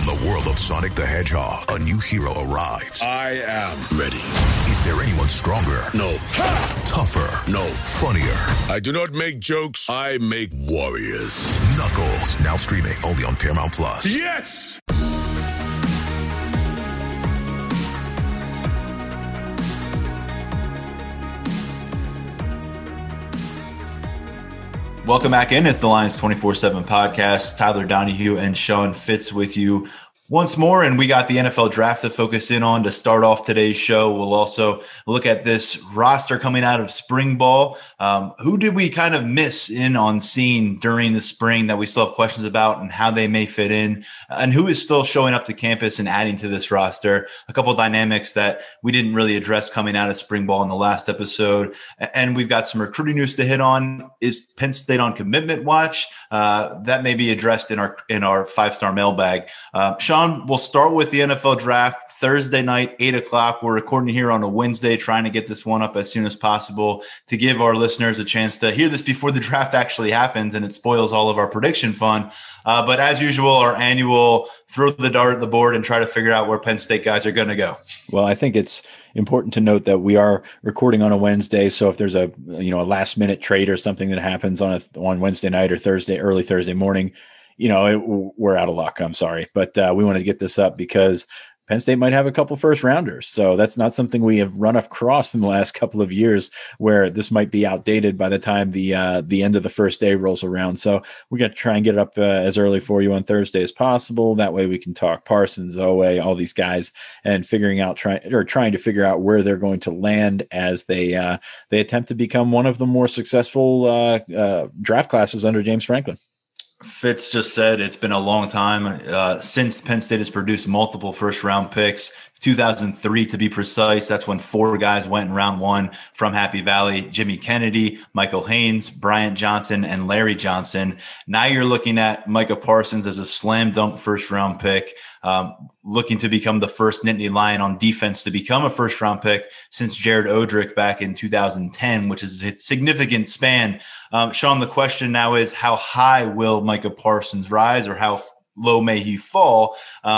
From the world of Sonic the Hedgehog, a new hero arrives. I am ready. Is there anyone stronger? No. Ha! Tougher? No. Funnier? I do not make jokes. I make warriors. Knuckles, now streaming only on Paramount+. Yes! Welcome back in. It's the Lions 24/7 podcast. Tyler Donahue and Sean Fitz with you once more, and we got the NFL draft to focus in on to start off today's show. We'll also look at this roster coming out of spring ball. Who did we kind of miss in on seeing during the spring that we still have questions about and how they may fit in, and who is still showing up to campus and adding to this roster? A couple of dynamics that we didn't really address coming out of spring ball in the last episode. And we've got some recruiting news to hit on. Is Penn State on commitment watch? That may be addressed in our five-star mailbag. Sean, we'll start with the NFL draft Thursday night, 8:00. We're recording here on a Wednesday, trying to get this one up as soon as possible to give our listeners a chance to hear this before the draft actually happens and it spoils all of our prediction fun. But as usual, our annual throw the dart at the board and try to figure out where Penn State guys are going to go. Well, I think it's important to note that we are recording on a Wednesday. So if there's a last minute trade or something that happens on Wednesday night or early Thursday morning, we're out of luck. I'm sorry, but we want to get this up because Penn State might have a couple first rounders. So that's not something we have run across in the last couple of years, where this might be outdated by the time the end of the first day rolls around. So we're going to try and get it up as early for you on Thursday as possible. That way we can talk Parsons, Oweh, all these guys, and trying to figure out where they're going to land as they attempt to become one of the more successful draft classes under James Franklin. Fitz just said it's been a long time since Penn State has produced multiple first-round picks. 2003 to be precise. That's when 4 guys went in round 1 from Happy Valley: Jimmy Kennedy, Michael Haynes, Bryant Johnson, and Larry Johnson. Now you're looking at Micah Parsons as a slam dunk first-round pick, looking to become the first Nittany Lion on defense to become a first-round pick since Jared Odrick back in 2010, which is a significant span. Sean, the question now is, how high will Micah Parsons rise, or how low may he fall?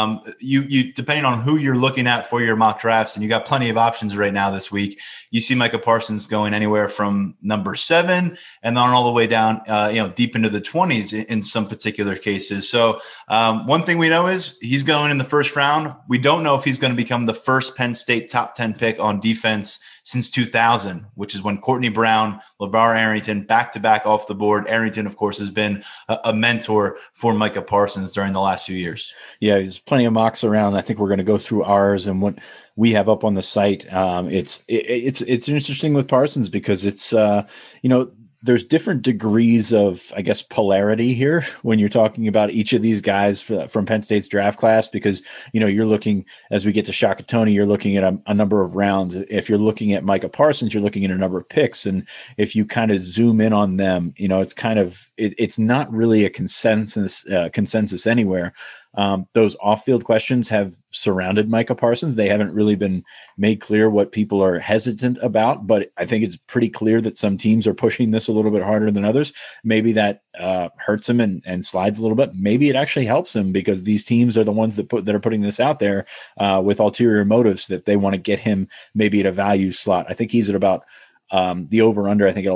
You depending on who you're looking at for your mock drafts, and you got plenty of options right now this week. You see Micah Parsons going anywhere from number 7 and then all the way down, deep into the 20s in some particular cases. So one thing we know is he's going in the first round. We don't know if he's going to become the first Penn State top 10 pick on defense since 2000, which is when Courtney Brown, LeVar Arrington, back-to-back off the board. Arrington, of course, has been a mentor for Micah Parsons during the last few years. Yeah, there's plenty of mocks around. I think we're going to go through ours and what we have up on the site. It's interesting with Parsons because it's there's different degrees of, I guess, polarity here when you're talking about each of these guys from Penn State's draft class, because, you're looking, as we get to Shaka Toney, you're looking at a number of rounds. If you're looking at Micah Parsons, you're looking at a number of picks. And if you kind of zoom in on them, it's kind of, it's not really a consensus anywhere. Those off-field questions have surrounded Micah Parsons. They haven't really been made clear what people are hesitant about, but I think it's pretty clear that some teams are pushing this a little bit harder than others. Maybe that hurts him and slides a little bit. Maybe it actually helps him because these teams are the ones that are putting this out there with ulterior motives, that they want to get him maybe at a value slot. I think he's at about the over-under, I think, at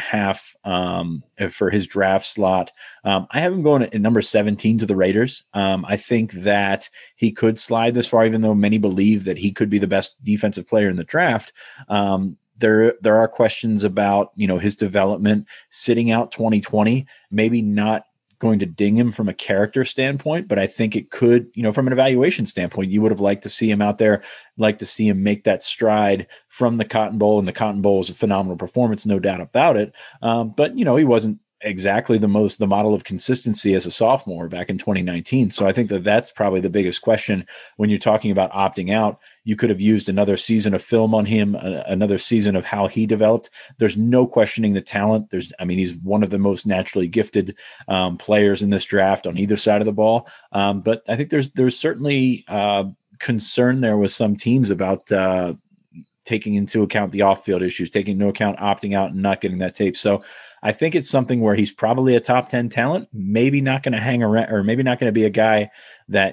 11.5 for his draft slot. I have him going at number 17 to the Raiders. I think that he could slide this far, even though many believe that he could be the best defensive player in the draft. There are questions about, his development sitting out 2020, maybe not going to ding him from a character standpoint, but I think it could, from an evaluation standpoint, you would have liked to see him out there, like to see him make that stride from the Cotton Bowl, and the Cotton Bowl was a phenomenal performance, no doubt about it. But he wasn't exactly the model of consistency as a sophomore back in 2019. So I think that's probably the biggest question when you're talking about opting out. You could have used another season of film on him, another season of how he developed. There's no questioning the talent. He's one of the most naturally gifted players in this draft on either side of the ball. But I think there's certainly concern there with some teams about taking into account the off-field issues, taking into account opting out and not getting that tape. So I think it's something where he's probably a top 10 talent, maybe not going to hang around, or maybe not going to be a guy that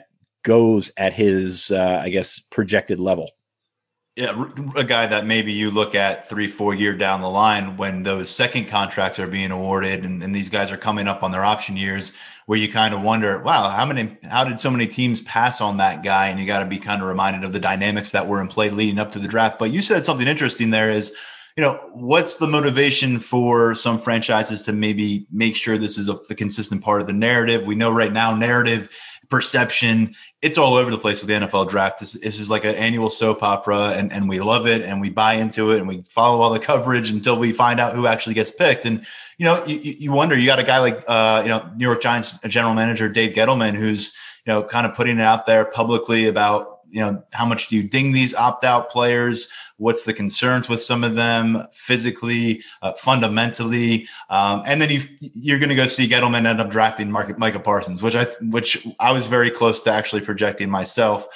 goes at his, I guess, projected level. Yeah, a guy that maybe you look at 3-4 year down the line when those second contracts are being awarded and these guys are coming up on their option years, where you kind of wonder, wow, how did so many teams pass on that guy? And you got to be kind of reminded of the dynamics that were in play leading up to the draft. But you said something interesting there is, what's the motivation for some franchises to maybe make sure this is a consistent part of the narrative? We know right now, narrative, perception, it's all over the place with the NFL draft. This is like an annual soap opera, and we love it and we buy into it and we follow all the coverage until we find out who actually gets picked. And, you wonder, you got a guy like, New York Giants general manager Dave Gettleman, who's, kind of putting it out there publicly about, how much do you ding these opt-out players? What's the concerns with some of them physically, fundamentally? And then you're going to go see Gettleman end up drafting Micah Parsons, which I was very close to actually projecting myself.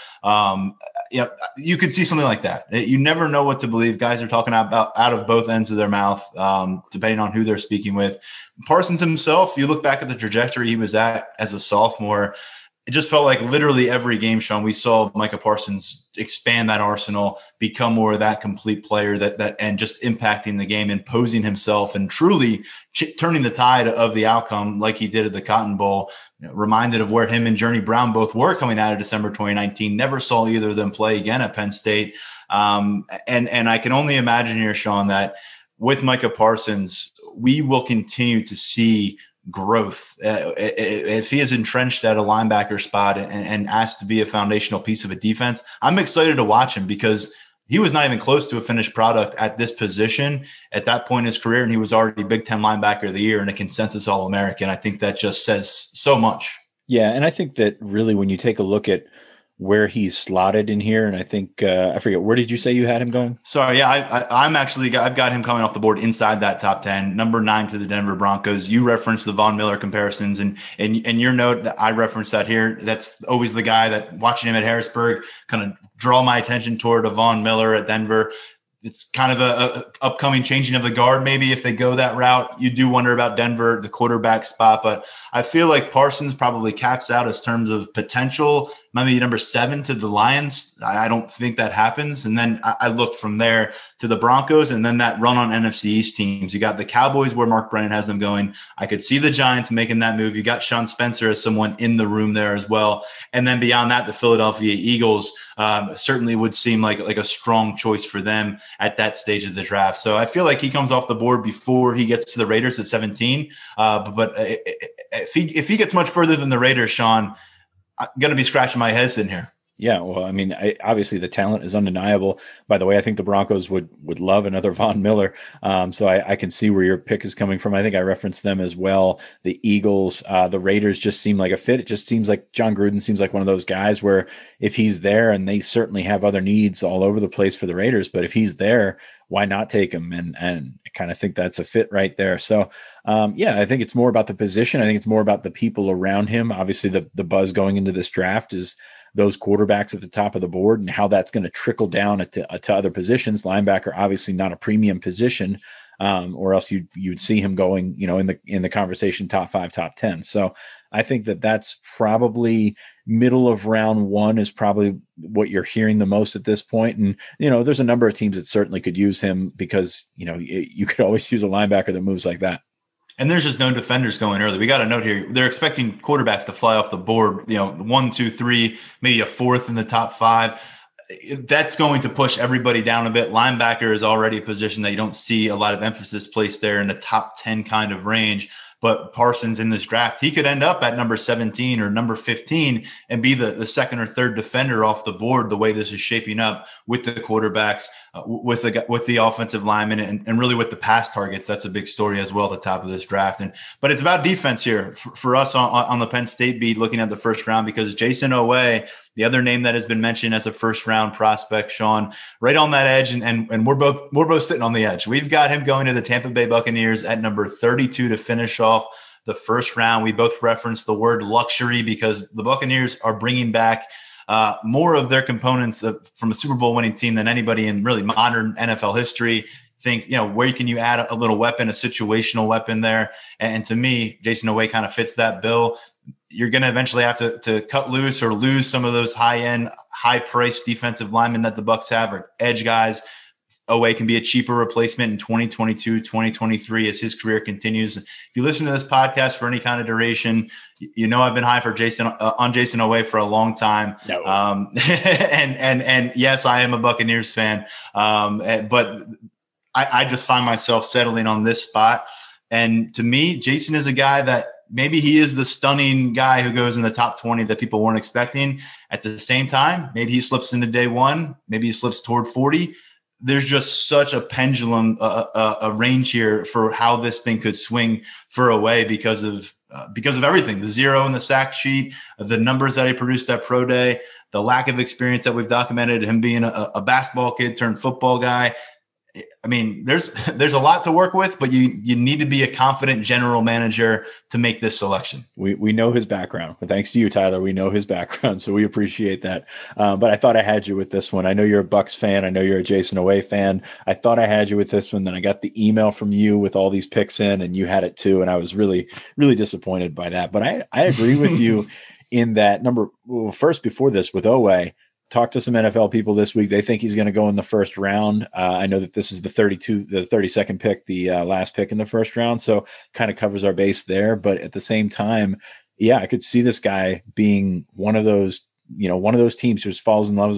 You could see something like that. You never know what to believe. Guys are talking about out of both ends of their mouth, depending on who they're speaking with. Parsons himself, you look back at the trajectory he was at as a sophomore, it just felt like literally every game, Sean, we saw Micah Parsons expand that arsenal, become more of that complete player that and just impacting the game, imposing himself and truly turning the tide of the outcome like he did at the Cotton Bowl. Reminded of where him and Journey Brown both were coming out of December 2019. Never saw either of them play again at Penn State. And I can only imagine here, Sean, that with Micah Parsons, we will continue to see growth. If he is entrenched at a linebacker spot and asked to be a foundational piece of a defense, I'm excited to watch him because he was not even close to a finished product at this position at that point in his career. And he was already Big Ten linebacker of the year and a consensus All-American. I think that just says so much. Yeah. And I think that really when you take a look at where he's slotted in here, and I think I forget, where did you say you had him going? Sorry, yeah, I've got him coming off the board inside that top 10, number 9 to the Denver Broncos. You referenced the Von Miller comparisons, and your note that I referenced that here. That's always the guy that watching him at Harrisburg kind of draw my attention toward a Von Miller at Denver. It's kind of a upcoming changing of the guard. Maybe if they go that route, you do wonder about Denver, the quarterback spot. But I feel like Parsons probably caps out as terms of potential. Maybe number 7 to the Lions. I don't think that happens. And then I look from there to the Broncos and then that run on NFC East teams. You got the Cowboys where Mark Brennan has them going. I could see the Giants making that move. You got Sean Spencer as someone in the room there as well. And then beyond that, the Philadelphia Eagles certainly would seem like a strong choice for them at that stage of the draft. So I feel like he comes off the board before he gets to the Raiders at 17. But if he gets much further than the Raiders, Sean, I'm going to be scratching my head sitting here. Yeah, well, I mean, obviously the talent is undeniable. By the way, I think the Broncos would love another Von Miller. So I can see where your pick is coming from. I think I referenced them as well. The Eagles, the Raiders just seem like a fit. It just seems like John Gruden seems like one of those guys where if he's there, and they certainly have other needs all over the place for the Raiders, but if he's there, why not take him? And I kind of think that's a fit right there. So, I think it's more about the position. I think it's more about the people around him. Obviously, the buzz going into this draft is those quarterbacks at the top of the board and how that's going to trickle down to other positions. Linebacker, obviously not a premium position, or else you'd see him going, in the conversation top 5, top 10. So I think that's probably middle of round 1 is probably what you're hearing the most at this point. And, there's a number of teams that certainly could use him because, you could always use a linebacker that moves like that. And there's just no defenders going early. We got a note here. They're expecting quarterbacks to fly off the board, 1, 2, 3, maybe a 4th in the top 5. That's going to push everybody down a bit. Linebacker is already a position that you don't see a lot of emphasis placed there in the top 10 kind of range. But Parsons in this draft, he could end up at number 17 or number 15 and be the second or third defender off the board the way this is shaping up with the quarterbacks, with the offensive linemen, and really with the pass targets. That's a big story as well at the top of this draft. But it's about defense here for us on the Penn State beat looking at the first round, because Jayson Oweh, the other name that has been mentioned as a first round prospect, Sean, right on that edge. And we're both sitting on the edge. We've got him going to the Tampa Bay Buccaneers at number 32 to finish off the first round. We both referenced the word luxury because the Buccaneers are bringing back more of their components from a Super Bowl winning team than anybody in really modern NFL history. Think, where can you add a little weapon, a situational weapon there? And to me, Jayson Oweh kind of fits that bill. you're going to eventually have to cut loose or lose some of those high-end, high-priced defensive linemen that the Bucs have, or edge guys. Oweh can be a cheaper replacement in 2022, 2023 as his career continues. If you listen to this podcast for any kind of duration, you know I've been high for Jason Oweh for a long time. No. And yes, I am a Buccaneers fan, but I just find myself settling on this spot. And to me, Jason is a guy that maybe he is the stunning guy who goes in the top 20 that people weren't expecting. At the same time, maybe he slips into day one, maybe he slips toward 40. There's just such a pendulum, a range here for how this thing could swing for Oweh because of everything, the zero in the sack sheet, the numbers that he produced at Pro Day, the lack of experience that we've documented, him being a basketball kid turned football guy. I mean, there's a lot to work with, but you need to be a confident general manager to make this selection. We know his background. Thanks to you, Tyler. We know his background, so we appreciate that. But I thought I had you with this one. I know you're a Bucs fan. I know you're a Jason Oweh fan. I thought I had you with this one. Then I got the email from you with all these picks in, and you had it too. And I was really, really disappointed by that. But I agree with you in that first before this with Oweh. Talked to some NFL people this week. They think he's going to go in the first round. I know that this is the 32nd pick, the last pick in the first round. So kind of covers our base there. But at the same time, yeah, I could see this guy being one of those teams who just falls in love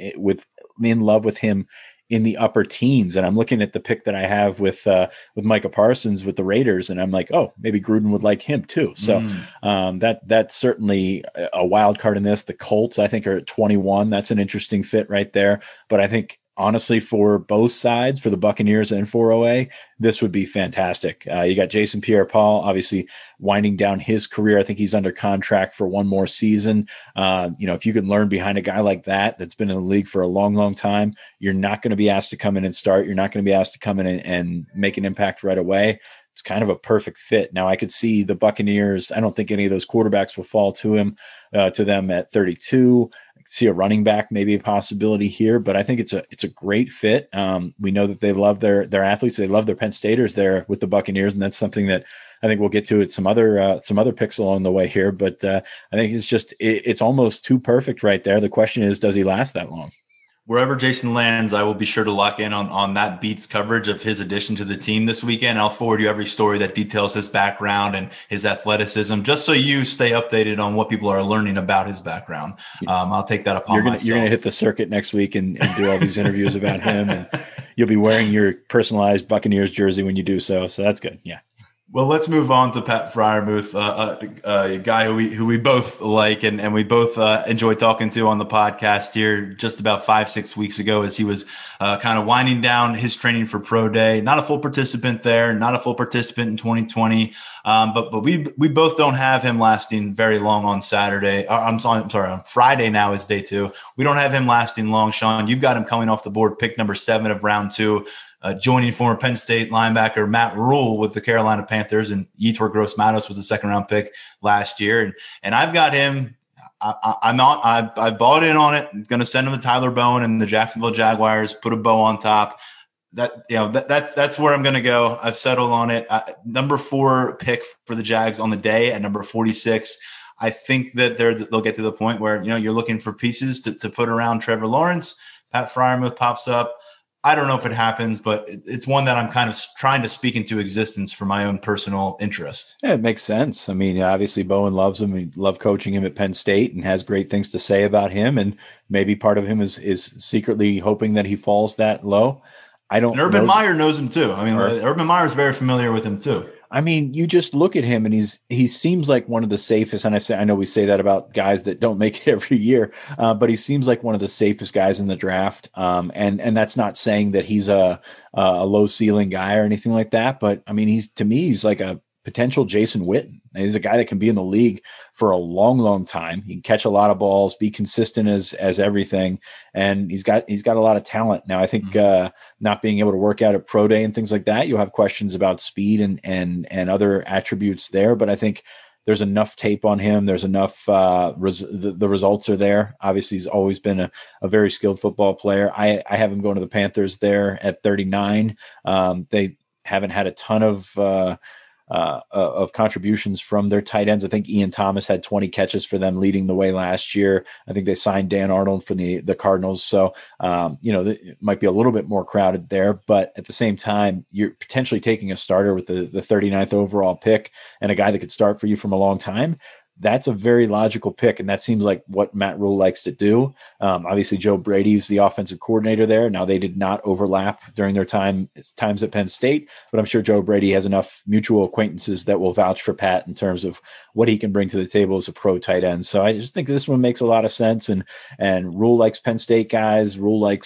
with him in the upper teens. And I'm looking at the pick that I have with Micah Parsons with the Raiders, and I'm like, oh, maybe Gruden would like him too. So that's certainly a wild card in this. The Colts, I think, are at 21. That's an interesting fit right there. But I think honestly, for both sides, for the Buccaneers and for Oweh, this would be fantastic. You got Jason Pierre-Paul, obviously winding down his career. I think he's under contract for one more season. If you can learn behind a guy like that's been in the league for a long, long time, you're not going to be asked to come in and start. You're not going to be asked to come in and make an impact right away. It's kind of a perfect fit. Now I could see the Buccaneers. I don't think any of those quarterbacks will fall to them at 32. See a running back, maybe a possibility here, but I think it's a great fit. We know that they love their athletes. They love their Penn Staters there with the Buccaneers. And that's something that I think we'll get to at some other picks along the way here. But I think it's almost too perfect right there. The question is, does he last that long? Wherever Jason lands, I will be sure to lock in on that Beats coverage of his addition to the team this weekend. I'll forward you every story that details his background and his athleticism, just so you stay updated on what people are learning about his background. I'll take that upon myself. You're going to hit the circuit next week and do all these interviews about him, and you'll be wearing your personalized Buccaneers jersey when you do so. So that's good. Yeah. Well, let's move on to Pat Freiermuth, a guy who we both like and we both enjoy talking to on the podcast here just about 5-6 weeks ago as he was kind of winding down his training for Pro Day. Not a full participant there, not a full participant in 2020, but we both don't have him lasting very long on Saturday. I'm sorry, on Friday now is day 2. We don't have him lasting long, Sean. You've got him coming off the board, pick number 7 of round 2. Joining former Penn State linebacker Matt Rule with the Carolina Panthers, and Yetur Gross-Matos was the second-round pick last year. And I've got him. I bought in on it. I'm going to send him to Tyler Bowen and the Jacksonville Jaguars. Put a bow on top. That's where I'm going to go. I've settled on it. Number 4 pick for the Jags on the day at number 46. I think that they'll get to the point where you're looking for pieces to put around Trevor Lawrence. Pat Freiermuth pops up. I don't know if it happens, but it's one that I'm kind of trying to speak into existence for my own personal interest. Yeah, it makes sense. I mean, obviously Bowen loves him. He loved coaching him at Penn State and has great things to say about him. And maybe part of him is secretly hoping that he falls that low. And Urban Meyer knows him too. I mean, Urban Meyer is very familiar with him too. I mean, you just look at him and he seems like one of the safest. And I know we say that about guys that don't make it every year, but he seems like one of the safest guys in the draft. And that's not saying that he's a low ceiling guy or anything like that. But I mean, he's like a potential Jason Witten. He's a guy that can be in the league for a long, long time. He can catch a lot of balls, be consistent as everything. And he's got a lot of talent. Now, I think not being able to work out at Pro Day and things like that, you'll have questions about speed and other attributes there. But I think there's enough tape on him. There's enough, the results are there. Obviously, he's always been a very skilled football player. I have him going to the Panthers there at 39. They haven't had a ton of of contributions from their tight ends. I think Ian Thomas had 20 catches for them leading the way last year. I think they signed Dan Arnold for the Cardinals. So, it might be a little bit more crowded there, but at the same time, you're potentially taking a starter with the 39th overall pick and a guy that could start for you from a long time. That's a very logical pick, and that seems like what Matt Rule likes to do. Obviously, Joe Brady's the offensive coordinator there. Now, they did not overlap during their times at Penn State, but I'm sure Joe Brady has enough mutual acquaintances that will vouch for Pat in terms of what he can bring to the table as a pro tight end. So I just think this one makes a lot of sense, and Rule likes Penn State guys. Rule likes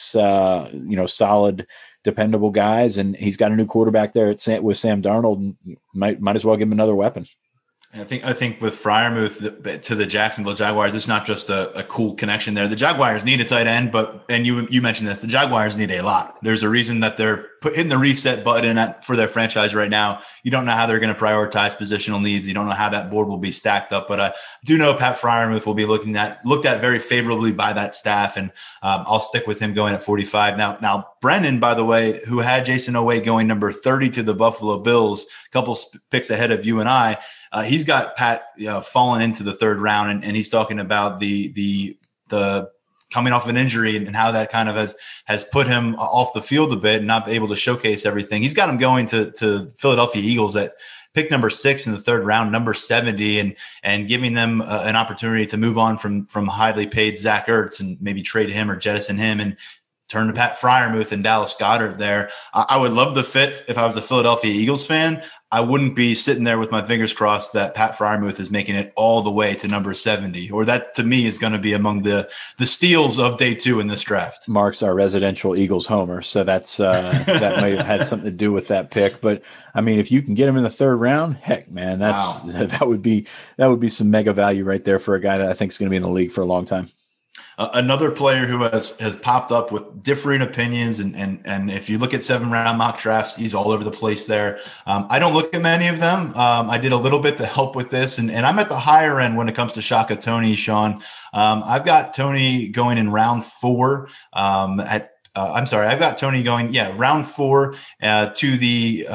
solid, dependable guys, and he's got a new quarterback there with Sam Darnold, and might as well give him another weapon. I think with Freiermuth to the Jacksonville Jaguars, it's not just a cool connection there. The Jaguars need a tight end, and you mentioned this, the Jaguars need a lot. There's a reason that they're hitting the reset button for their franchise right now. You don't know how they're going to prioritize positional needs. You don't know how that board will be stacked up, but I do know Pat Freiermuth will be looked at very favorably by that staff, and I'll stick with him going at 45. Now Brennan, by the way, who had Jason Oweh going number 30 to the Buffalo Bills, a couple picks ahead of you and I, he's got Pat fallen into the third round, and he's talking about the coming off an injury and how that kind of has put him off the field a bit and not able to showcase everything. He's got him going to Philadelphia Eagles at pick number 6 in the third round, number 70, and giving them an opportunity to move on from highly paid Zach Ertz and maybe trade him or jettison him and turn to Pat Freiermuth and Dallas Goedert there. I would love the fit if I was a Philadelphia Eagles fan. I wouldn't be sitting there with my fingers crossed that Pat Freiermuth is making it all the way to number 70, or that to me is going to be among the steals of day 2 in this draft. Mark's our residential Eagles homer, so that's that might have had something to do with that pick. But I mean, if you can get him in the third round, heck, man, that would be some mega value right there for a guy that I think is going to be in the league for a long time. Another player who has popped up with differing opinions, and if you look at 7-round mock drafts, he's all over the place there. I don't look at many of them. I did a little bit to help with this, and I'm at the higher end when it comes to Shaka Toney, Sean. I've got Toney going in round 4 I've got Toney going, round 4 to the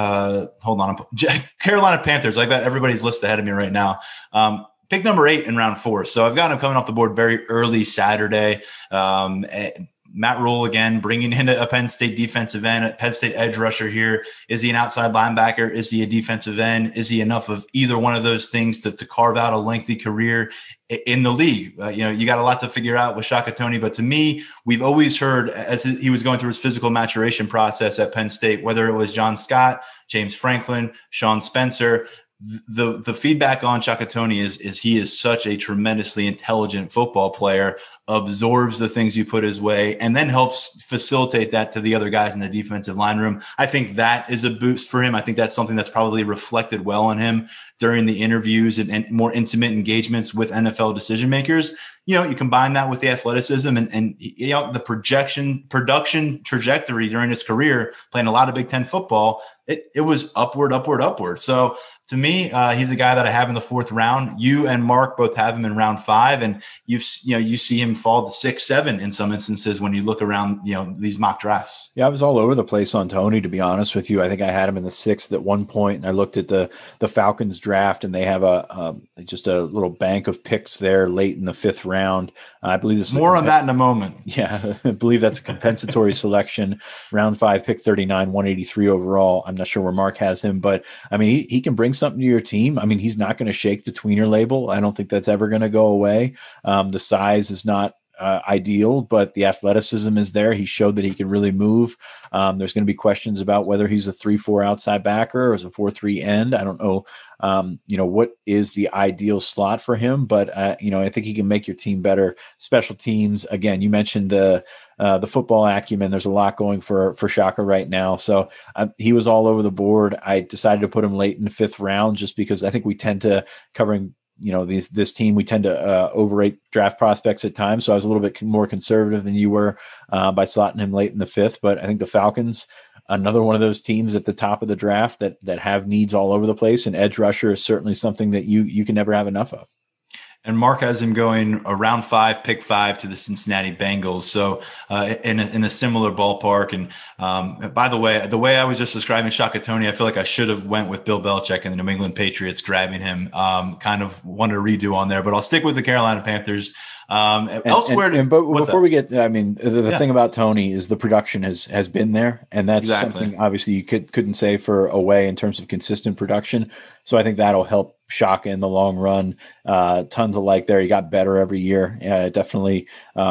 Carolina Panthers. I've got everybody's list ahead of me right now. Pick number 8 in round 4. So I've got him coming off the board very early Saturday. Matt Rule, again, bringing in a Penn State defensive end, a Penn State edge rusher here. Is he an outside linebacker? Is he a defensive end? Is he enough of either one of those things to carve out a lengthy career in the league? You got a lot to figure out with Shaka Toney, but to me, we've always heard as he was going through his physical maturation process at Penn State, whether it was John Scott, James Franklin, Sean Spencer, the feedback on Shaka Toney is he is such a tremendously intelligent football player, absorbs the things you put his way, and then helps facilitate that to the other guys in the defensive line room. I think that is a boost for him. I think that's something that's probably reflected well on him during the interviews and more intimate engagements with NFL decision makers. You combine that with the athleticism and the production trajectory during his career, playing a lot of Big Ten football. It was upward. So to me, he's a guy that I have in the 4th round. You and Mark both have him in round 5, and you see him fall to 6, 7 in some instances when you look around these mock drafts. Yeah, I was all over the place on Toney, to be honest with you. I think I had him in the 6th at one point, and I looked at the Falcons draft, and they have just a little bank of picks there late in the 5th round. I believe this is more on that in a moment. Yeah, I believe that's a compensatory selection. Round 5, pick 39, 183 overall. I'm not sure where Mark has him, but I mean, he can bring something to your team. I mean, he's not going to shake the tweener label. I don't think that's ever going to go away. The size is not ideal, but the athleticism is there. He showed that he can really move. There's going to be questions about whether he's a 3-4 outside backer or is a 4-3 end. I don't know, what is the ideal slot for him, but I think he can make your team better. Special teams, again, you mentioned the football acumen. There's a lot going for Shaka right now. So he was all over the board. I decided to put him late in the 5th round just because I think we tend to covering this team, we tend to overrate draft prospects at times. So I was a little bit more conservative than you were by slotting him late in the 5th. But I think the Falcons, another one of those teams at the top of the draft that have needs all over the place. And edge rusher is certainly something that you can never have enough of. And Mark has him going around 5, pick 5 to the Cincinnati Bengals. So in a similar ballpark. And by the way I was just describing Shaka Toney, I feel like I should have went with Bill Belichick and the New England Patriots grabbing him. Kind of want to redo on there, but I'll stick with the Carolina Panthers. But before we get, I mean, the thing about Toney is the production has been there, and that's something obviously you couldn't say for away in terms of consistent production. So I think that'll help Shaka in the long run. Tons of like there. He got better every year. Definitely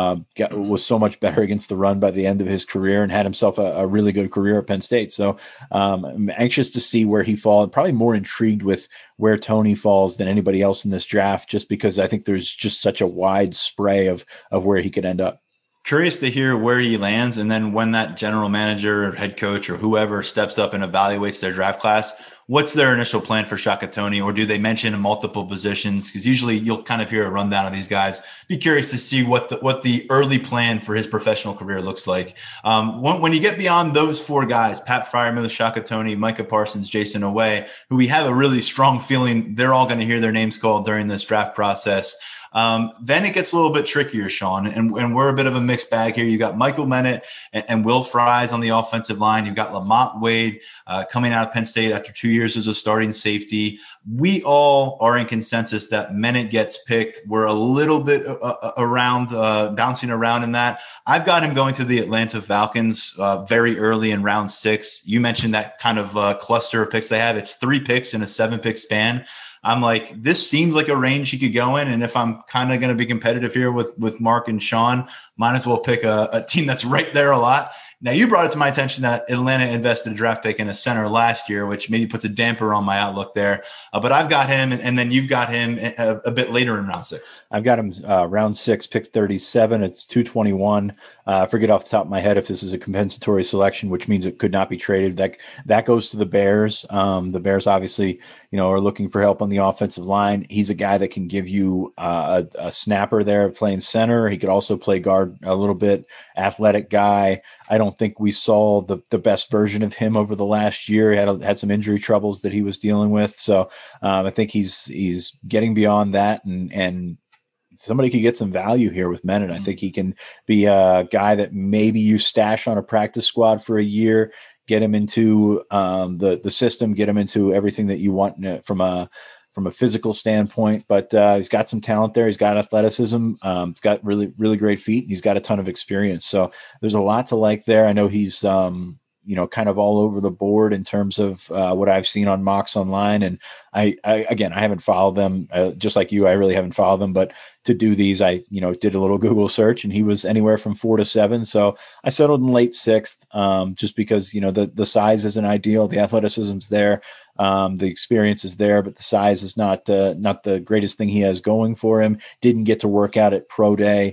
was so much better against the run by the end of his career, and had himself a really good career at Penn State. So I'm anxious to see where he falls. Probably more intrigued with where Toney falls than anybody else in this draft, just because I think there's just such a wide spray of where he could end up. Curious to hear where he lands, and then when that general manager or head coach or whoever steps up and evaluates their draft class, what's their initial plan for Shaka Toney, or do they mention multiple positions? Because usually you'll kind of hear a rundown of these guys. Be curious to see what the early plan for his professional career looks like. When you get beyond those 4 guys, Pat Freiermuth, Shaka Toney, Micah Parsons, Jason Oweh, who we have a really strong feeling they're all going to hear their names called during this draft process. Then it gets a little bit trickier, Sean, and we're a bit of a mixed bag here. You've got Michael Menet and Will Fries on the offensive line. You've got Lamont Wade coming out of Penn State after 2 years as a starting safety. We all are in consensus that Menet gets picked. We're a little bit bouncing around in that. I've got him going to the Atlanta Falcons very early in round 6. You mentioned that kind of cluster of picks they have. It's 3 picks in a 7-pick span. I'm like, this seems like a range he could go in. And if I'm kind of going to be competitive here with Mark and Sean, might as well pick a team that's right there a lot. Now, you brought it to my attention that Atlanta invested a draft pick in a center last year, which maybe puts a damper on my outlook there. But I've got him, and then you've got him a bit later in round 6. I've got him round 6, pick 37. It's 221. I forget off the top of my head if this is a compensatory selection, which means it could not be traded. That goes to the Bears. The Bears obviously, are looking for help on the offensive line. He's a guy that can give you a snapper there playing center. He could also play guard a little bit. Athletic guy. I don't think we saw the best version of him over the last year. He had some injury troubles that he was dealing with. So I think he's getting beyond that, and somebody could get some value here with Menet. I think he can be a guy that maybe you stash on a practice squad for a year, get him into the system, get him into everything that you want from a physical standpoint, but he's got some talent there. He's got athleticism. He's got really, really great feet. And he's got a ton of experience. So there's a lot to like there. I know he's, kind of all over the board in terms of what I've seen on mocks online. And I haven't followed them just like you. I really haven't followed them, but to do these, I did a little Google search, and he was anywhere from 4 to 7. So I settled in late 6th, just because, the size isn't ideal. The athleticism's there. The experience is there, but the size is not the greatest thing he has going for him. Didn't get to work out at pro day.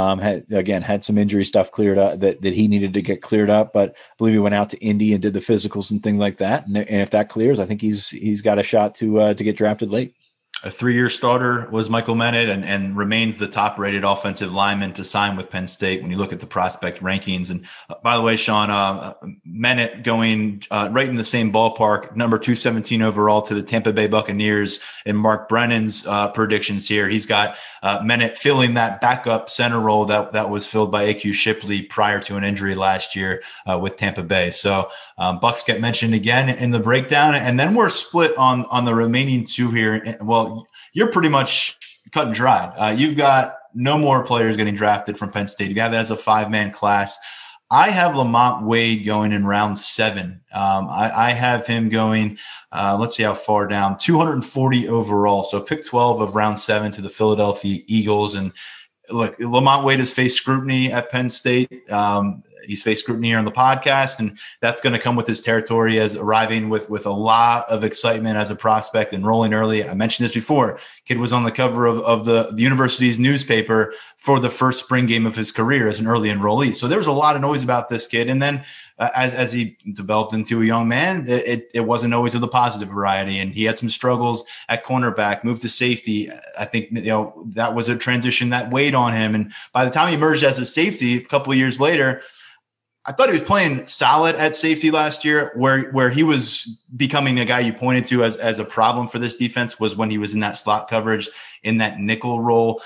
Had some injury stuff cleared up that he needed to get cleared up, but I believe he went out to Indy and did the physicals and things like that. And if that clears, I think he's got a shot to get drafted late. A 3-year starter was Michael Menet, and remains the top-rated offensive lineman to sign with Penn State when you look at the prospect rankings. And by the way, Sean, Menet going right in the same ballpark, number 217 overall to the Tampa Bay Buccaneers in Mark Brennan's predictions here. He's got Menet filling that backup center role that was filled by A.Q. Shipley prior to an injury last year with Tampa Bay. So Bucks get mentioned again in the breakdown, and then we're split on the remaining 2 here. Well, you're pretty much cut and dried. You've got no more players getting drafted from Penn State. You have it as a 5-man class. I have Lamont Wade going in round 7. I have him going, let's see how far down, 240 overall. So pick 12 of round 7 to the Philadelphia Eagles. And look, Lamont Wade has faced scrutiny at Penn State. He's faced scrutiny here on the podcast, and that's going to come with his territory as arriving with a lot of excitement as a prospect and rolling early. I mentioned this before. Kid was on the cover of the university's newspaper for the first spring game of his career as an early enrollee. So there was a lot of noise about this kid. And then as he developed into a young man, it wasn't always of the positive variety. And he had some struggles at cornerback, moved to safety. I think, that was a transition that weighed on him. And by the time he emerged as a safety a couple of years later, I thought he was playing solid at safety last year. Where he was becoming a guy you pointed to as a problem for this defense was when he was in that slot coverage, in that nickel role.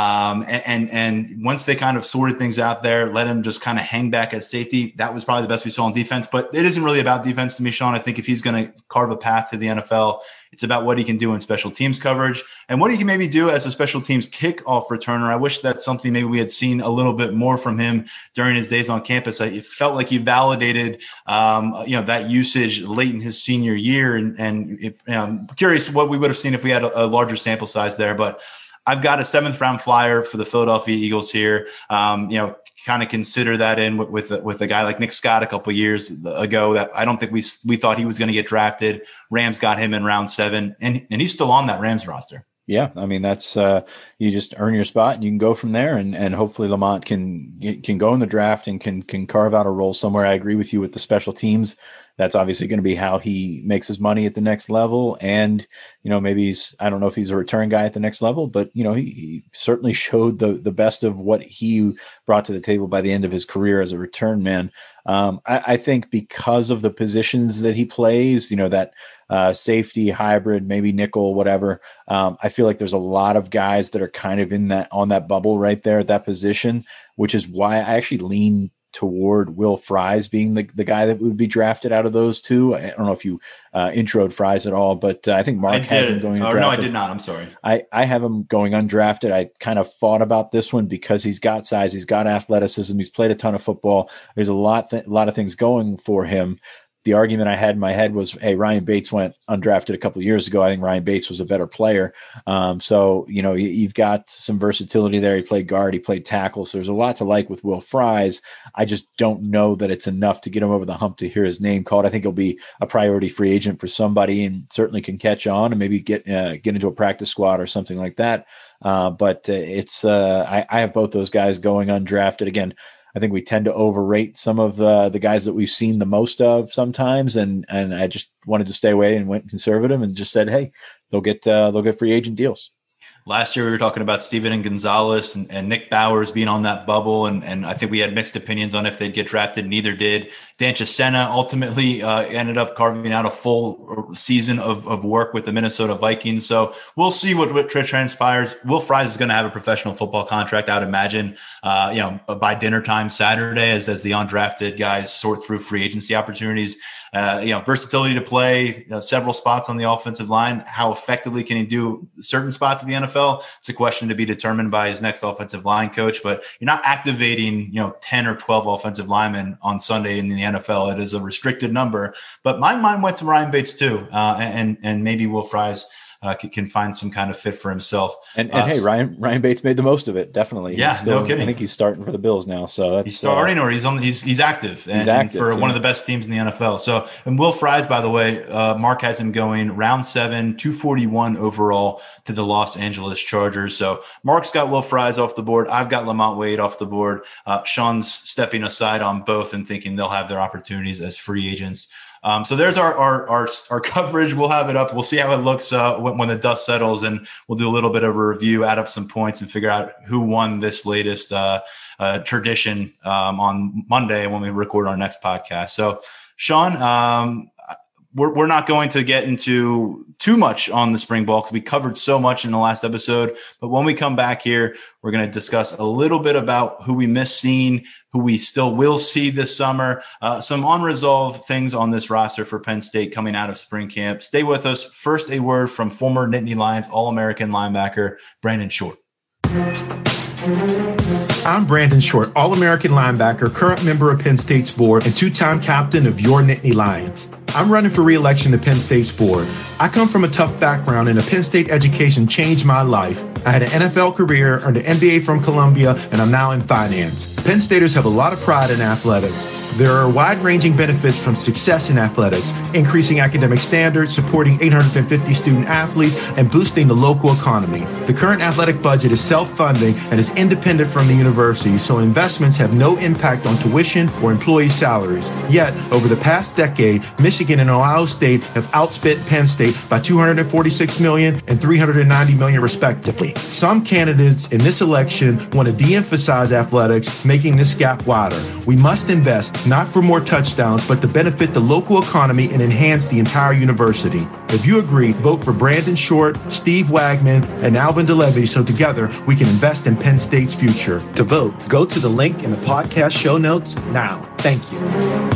And once they kind of sorted things out there, let him just kind of hang back at safety, that was probably the best we saw on defense. But it isn't really about defense to me, Sean. I think if he's going to carve a path to the NFL, it's about what he can do in special teams coverage and what he can maybe do as a special teams kickoff returner. I wish that's something maybe we had seen a little bit more from him during his days on campus. It felt like he validated, that usage late in his senior year. And I'm curious what we would have seen if we had a larger sample size there. But I've got a 7th round flyer for the Philadelphia Eagles here. Kind of consider that in with a guy like Nick Scott a couple of years ago that I don't think we thought he was going to get drafted. Rams got him in round 7 and he's still on that Rams roster. Yeah. I mean, that's you just earn your spot and you can go from there and hopefully Lamont can go in the draft and can carve out a role somewhere. I agree with you with the special teams. That's obviously going to be how he makes his money at the next level. And, maybe I don't know if he's a return guy at the next level, but, he certainly showed the best of what he brought to the table by the end of his career as a return man. I think because of the positions that he plays, that safety, hybrid, maybe nickel, whatever. I feel like there's a lot of guys that are kind of on that bubble right there at that position, which is why I actually lean toward Will Fries being the guy that would be drafted out of those two. I don't know if you introed Fries at all, but I think Mark has him going undrafted. No, I did not. I'm sorry. I have him going undrafted. I kind of thought about this one because he's got size, he's got athleticism, he's played a ton of football. There's a lot of things going for him. The argument I had in my head was, hey, Ryan Bates went undrafted a couple of years ago. I think Ryan Bates was a better player. So, you've got some versatility there. He played guard, he played tackle. So there's a lot to like with Will Fries. I just don't know that it's enough to get him over the hump to hear his name called. I think he'll be a priority free agent for somebody and certainly can catch on and maybe get into a practice squad or something like that. But I have both those guys going undrafted. Again, I think we tend to overrate some of the guys that we've seen the most of sometimes, and I just wanted to stay away and went conservative and just said, hey, they'll get free agent deals. Last year we were talking about Steven and Gonzalez and Nick Bowers being on that bubble, and I think we had mixed opinions on if they'd get drafted. Neither did. Dan Chisena ultimately ended up carving out a full season of work with the Minnesota Vikings. So we'll see what transpires. Will Fries is going to have a professional football contract, I would imagine, by dinner time Saturday as the undrafted guys sort through free agency opportunities. Versatility to play several spots on the offensive line. How effectively can he do certain spots in the NFL? It's a question to be determined by his next offensive line coach, but you're not activating, 10 or 12 offensive linemen on Sunday in the NFL. It is a restricted number, but my mind went to Ryan Bates too. And maybe Will Fries can find some kind of fit for himself. And hey, Ryan Bates made the most of it. Definitely. Yeah, no kidding. I think he's starting for the Bills now. So he's starting, or he's active. He's active for one of the best teams in the NFL. So, and Will Fries, by the way, Mark has him going round 7, 241 overall to the Los Angeles Chargers. So Mark's got Will Fries off the board. I've got Lamont Wade off the board. Sean's stepping aside on both and thinking they'll have their opportunities as free agents. So there's our coverage. We'll have it up. We'll see how it looks when the dust settles, and we'll do a little bit of a review, add up some points, and figure out who won this latest tradition on Monday when we record our next podcast. So, Sean, we're not going to get into too much on the spring ball because we covered so much in the last episode. But when we come back here, we're going to discuss a little bit about who we missed seeing, who we still will see this summer, some unresolved things on this roster for Penn State coming out of spring camp. Stay with us. First, a word from former Nittany Lions All-American linebacker Brandon Short. I'm Brandon Short, All-American linebacker, current member of Penn State's board, and two-time captain of your Nittany Lions. I'm running for re-election to Penn State's board. I come from a tough background, and a Penn State education changed my life. I had an NFL career, earned an MBA from Columbia, and I'm now in finance. Penn Staters have a lot of pride in athletics. There are wide-ranging benefits from success in athletics, increasing academic standards, supporting 850 student athletes, and boosting the local economy. The current athletic budget is self-funding and is independent from the university, so investments have no impact on tuition or employee salaries. Yet, over the past decade, Michigan and Ohio State have outspent Penn State by $246 million and $390 million respectively. Some candidates in this election want to de-emphasize athletics, making this gap wider. We must invest not for more touchdowns, but to benefit the local economy and enhance the entire university. If you agree, vote for Brandon Short, Steve Wagman, and Alvin DeLevy so together we can invest in Penn State's future. To vote, go to the link in the podcast show notes now. Thank you.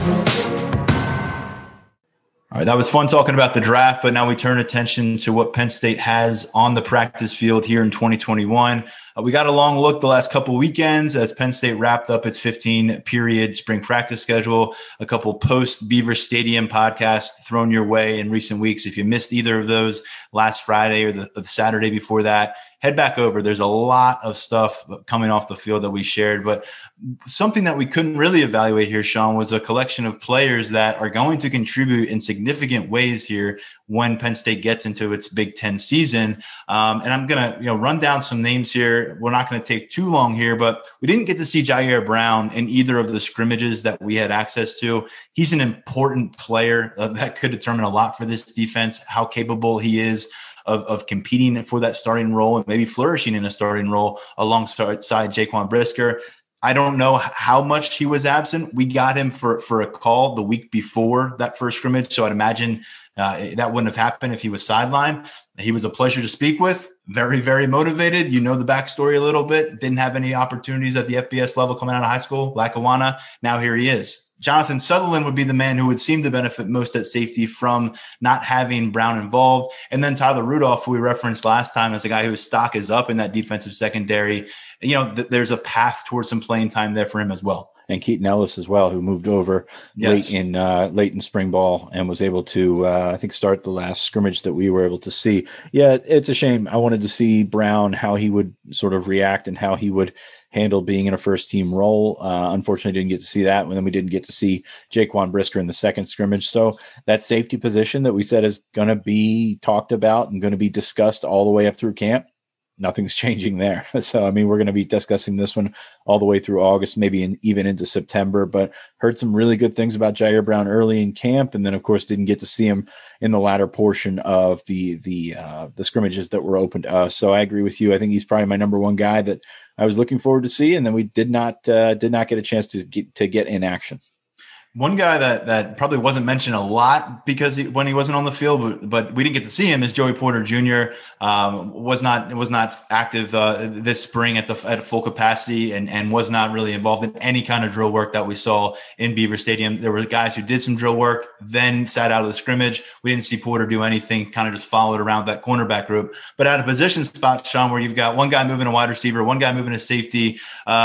All right, that was fun talking about the draft, but now we turn attention to what Penn State has on the practice field here in 2021. We got a long look the last couple weekends as Penn State wrapped up its 15-period spring practice schedule. A couple post-Beaver Stadium podcasts thrown your way in recent weeks. If you missed either of those last Friday or the Saturday before that, head back over. There's a lot of stuff coming off the field that we shared, but something that we couldn't really evaluate here, Sean, was a collection of players that are going to contribute in significant ways here when Penn State gets into its Big Ten season. And I'm going to run down some names here. We're not going to take too long here, but we didn't get to see Jair Brown in either of the scrimmages that we had access to. He's an important player that could determine a lot for this defense, how capable he is of competing for that starting role and maybe flourishing in a starting role alongside Jaquan Brisker. I don't know how much he was absent. We got him for a call the week before that first scrimmage, so I'd imagine that wouldn't have happened if he was sidelined. He was a pleasure to speak with, very, very motivated. You know the backstory a little bit. Didn't have any opportunities at the FBS level coming out of high school, Lackawanna. Now here he is. Jonathan Sutherland would be the man who would seem to benefit most at safety from not having Brown involved. And then Tyler Rudolph, who we referenced last time as a guy whose stock is up in that defensive secondary. There's a path towards some playing time there for him as well. And Keaton Ellis as well, who moved over late in spring ball and was able to, I think, start the last scrimmage that we were able to see. Yeah, it's a shame. I wanted to see Brown, how he would sort of react and how he would handle being in a first-team role. Unfortunately, didn't get to see that. And then we didn't get to see Jaquan Brisker in the second scrimmage. So that safety position that we said is going to be talked about and going to be discussed all the way up through camp, nothing's changing there. So, I mean, we're going to be discussing this one all the way through August, maybe even into September, but heard some really good things about Jair Brown early in camp. And then, of course, didn't get to see him in the latter portion of the scrimmages that were open to us. So I agree with you. I think he's probably my number one guy that I was looking forward to see. And then we did not get a chance to get in action. One guy that probably wasn't mentioned a lot because when he wasn't on the field, but we didn't get to see him, is Joey Porter Jr. Was not active this spring at full capacity and was not really involved in any kind of drill work that we saw in Beaver Stadium. There were guys who did some drill work, then sat out of the scrimmage. We didn't see Porter do anything, kind of just followed around that cornerback group. But at a position spot, Sean, where you've got one guy moving a wide receiver, one guy moving a safety,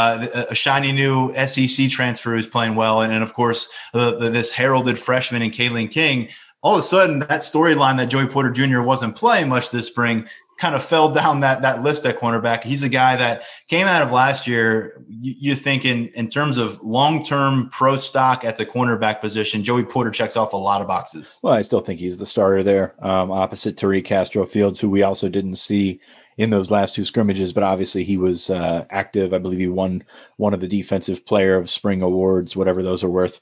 a shiny new SEC transfer who's playing well, and of course, this heralded freshman in Kalen King, all of a sudden that storyline that Joey Porter Jr. wasn't playing much this spring kind of fell down that list at cornerback. He's a guy that came out of last year. You think in terms of long-term pro stock at the cornerback position, Joey Porter checks off a lot of boxes. Well, I still think he's the starter there, opposite Tariq Castro-Fields, who we also didn't see in those last two scrimmages, but obviously he was active. I believe he won one of the defensive player of spring awards, whatever those are worth.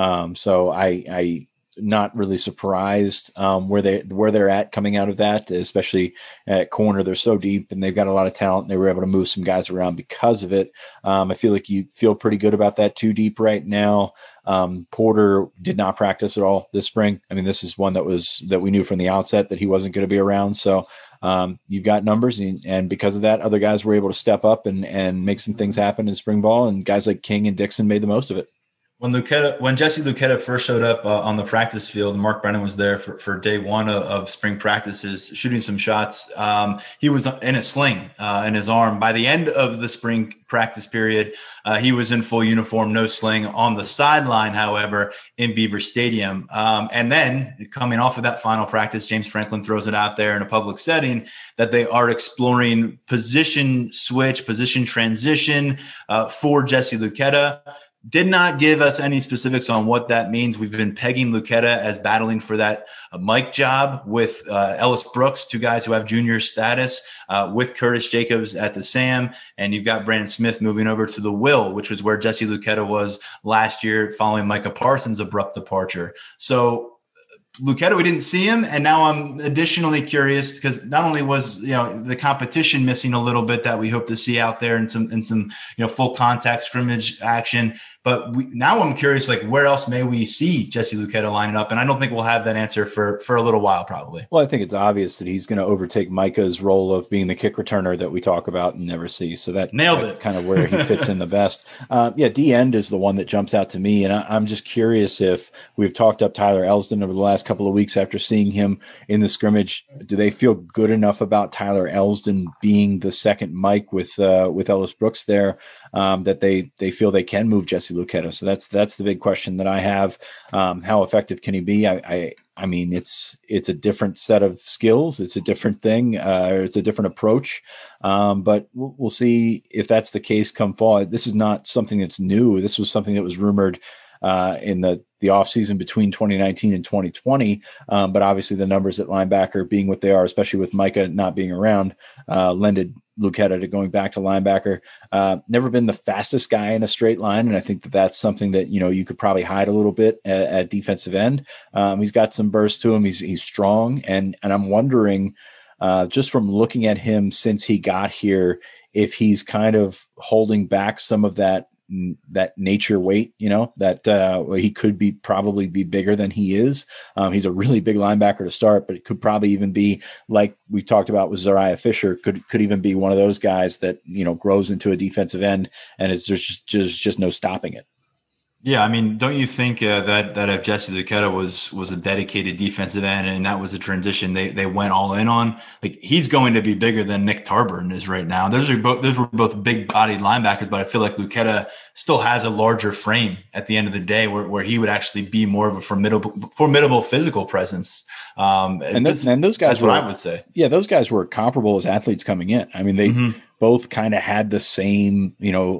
So I not really surprised where they're at coming out of that, especially at corner. They're so deep and they've got a lot of talent. And they were able to move some guys around because of it. I feel like you feel pretty good about that too deep right now. Porter did not practice at all this spring. I mean, this is one that we knew from the outset that he wasn't going to be around. So you've got numbers, and because of that, other guys were able to step up and make some things happen in spring ball, and guys like King and Dixon made the most of it. When Jesse Luketa first showed up on the practice field, Mark Brennan was there for day one of spring practices, shooting some shots. He was in a sling in his arm. By the end of the spring practice period, he was in full uniform, no sling on the sideline, however, in Beaver Stadium. And then coming off of that final practice, James Franklin throws it out there in a public setting that they are exploring position switch, position transition for Jesse Luketa. Did not give us any specifics on what that means. We've been pegging Luketa as battling for that Mike job with Ellis Brooks, two guys who have junior status, with Curtis Jacobs at the Sam. And you've got Brandon Smith moving over to the Will, which was where Jesse Luketa was last year following Micah Parsons' abrupt departure. So Luketa, we didn't see him, and now I'm additionally curious because not only was the competition missing a little bit that we hope to see out there in some full contact scrimmage action, But now I'm curious, like, where else may we see Jesse Luketa lining up? And I don't think we'll have that answer for a little while, probably. Well, I think it's obvious that he's going to overtake Micah's role of being the kick returner that we talk about and never see. So that's kind of where he fits in the best. D end is the one that jumps out to me. And I'm just curious if we've talked up Tyler Elsdon over the last couple of weeks after seeing him in the scrimmage. Do they feel good enough about Tyler Elsdon being the second Mike with Ellis Brooks there that they feel they can move Jesse Luketa? So that's the big question that I have. How effective can he be? I mean, it's a different set of skills. It's a different thing. It's a different approach. But we'll see if that's the case come fall. This is not something that's new. This was something that was rumored in the offseason between 2019 and 2020. But obviously the numbers at linebacker being what they are, especially with Micah not being around, lended Luketa to going back to linebacker. Never been the fastest guy in a straight line. And I think that's something that, you could probably hide a little bit at defensive end. He's got some burst to him. He's strong. And I'm wondering, just from looking at him since he got here, if he's kind of holding back some of that nature weight, that he could probably be bigger than he is. He's a really big linebacker to start, but it could probably even be like we talked about with Zariah Fisher, could even be one of those guys that, grows into a defensive end and there's just no stopping it. Yeah, I mean, don't you think that if Jesse Luketa was a dedicated defensive end and that was a transition they went all in on, like, he's going to be bigger than Nick Tarburton is right now. Those were both big-bodied linebackers, but I feel like Luketa still has a larger frame at the end of the day where he would actually be more of a formidable physical presence. And those guys, that's what I would say. Yeah, those guys were comparable as athletes coming in. I mean, they both kind of had the same,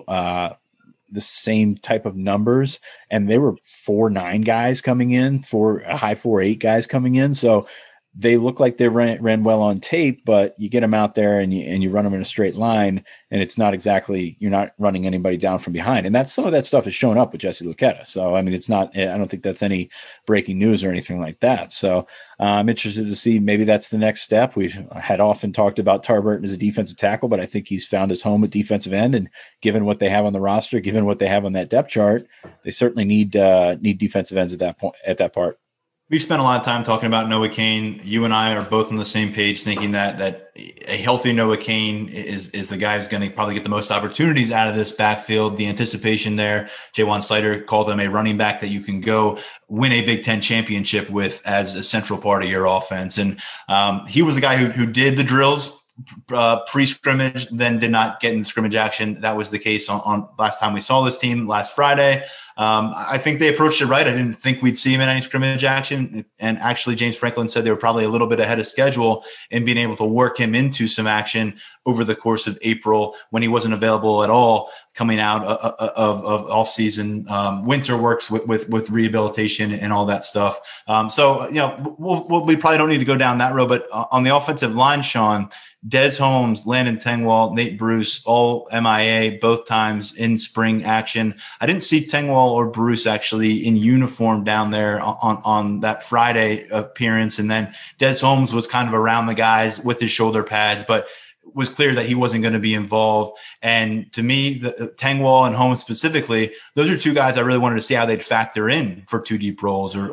the same type of numbers, and they were 4.9 guys coming in, high 4.8 guys coming in. So they look like they ran well on tape, but you get them out there and you run them in a straight line, and it's not exactly, you're not running anybody down from behind. And some of that stuff has shown up with Jesse Luketa. So, I mean, it's not, I don't think that's any breaking news or anything like that. So I'm interested to see, maybe that's the next step. We've had often talked about Tarburton as a defensive tackle, but I think he's found his home at defensive end. And given what they have on the roster, given what they have on that depth chart, they certainly need defensive ends at that point, at that part. We've spent a lot of time talking about Noah Cain. You and I are both on the same page, thinking that a healthy Noah Cain is the guy who's going to probably get the most opportunities out of this backfield. The anticipation there, Jaywan Slater called him a running back that you can go win a Big Ten championship with as a central part of your offense. And he was the guy who did the drills pre-scrimmage, then did not get in scrimmage action. That was the case on last time we saw this team last Friday. I think they approached it right. I didn't think we'd see him in any scrimmage action. And actually, James Franklin said they were probably a little bit ahead of schedule in being able to work him into some action over the course of April when he wasn't available at all coming out of off-season winter works with rehabilitation and all that stuff. So, we probably don't need to go down that road. But on the offensive line, Sean, Des Holmes, Landon Tengwall, Nate Bruce, all MIA both times in spring action. I didn't see Tengwall or Bruce actually in uniform down there on that Friday appearance. And then Des Holmes was kind of around the guys with his shoulder pads, but was clear that he wasn't going to be involved. And to me, the Tengwall and Holmes specifically, those are two guys I really wanted to see how they'd factor in for two deep roles and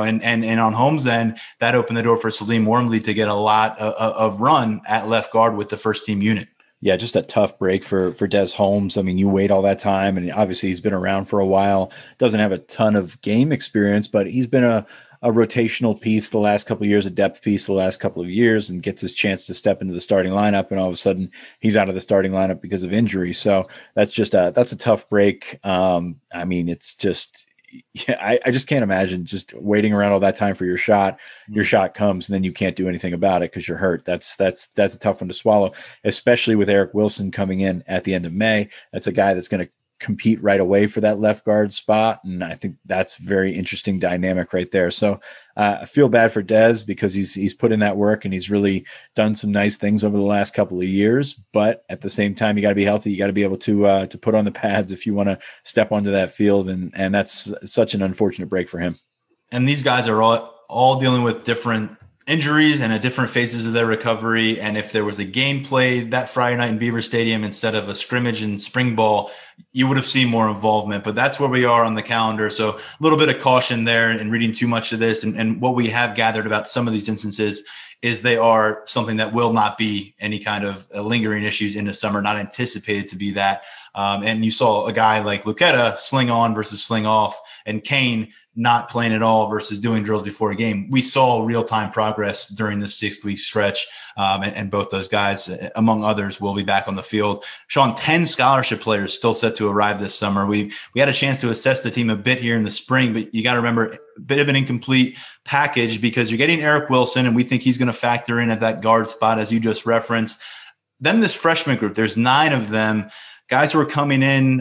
on Holmes, then that opened the door for Salim Wormley to get a lot of run at left guard with the first team unit. Yeah, just a tough break for Des Holmes. I mean, you wait all that time, and obviously he's been around for a while, doesn't have a ton of game experience, but he's been a rotational piece the last couple of years, a depth piece the last couple of years, and gets his chance to step into the starting lineup. And all of a sudden he's out of the starting lineup because of injury. So that's a tough break. I mean, it's just, I just can't imagine just waiting around all that time for your shot. Your shot comes and then you can't do anything about it because you're hurt. That's a tough one to swallow, especially with Eric Wilson coming in at the end of May. That's a guy that's going to compete right away for that left guard spot. And I think that's very interesting dynamic right there. So I feel bad for Des because he's put in that work and he's really done some nice things over the last couple of years. But at the same time, you got to be healthy. You got to be able to put on the pads if you want to step onto that field. And that's such an unfortunate break for him. And these guys are all dealing with different injuries and at different phases of their recovery. And if there was a game played that Friday night in Beaver Stadium instead of a scrimmage in spring ball, you would have seen more involvement. But that's where we are on the calendar. So a little bit of caution there in reading too much of this. And what we have gathered about some of these instances is they are something that will not be any kind of lingering issues in the summer, not anticipated to be that. And you saw a guy like Luketa sling on versus sling off, and Kane not playing at all versus doing drills before a game. We saw real-time progress during this 6-week stretch, and both those guys, among others, will be back on the field. Sean, 10 scholarship players still set to arrive this summer. We had a chance to assess the team a bit here in the spring, but you got to remember, a bit of an incomplete package because you're getting Eric Wilson, and we think he's going to factor in at that guard spot, as you just referenced. Then this freshman group, there's 9 of them, guys who are coming in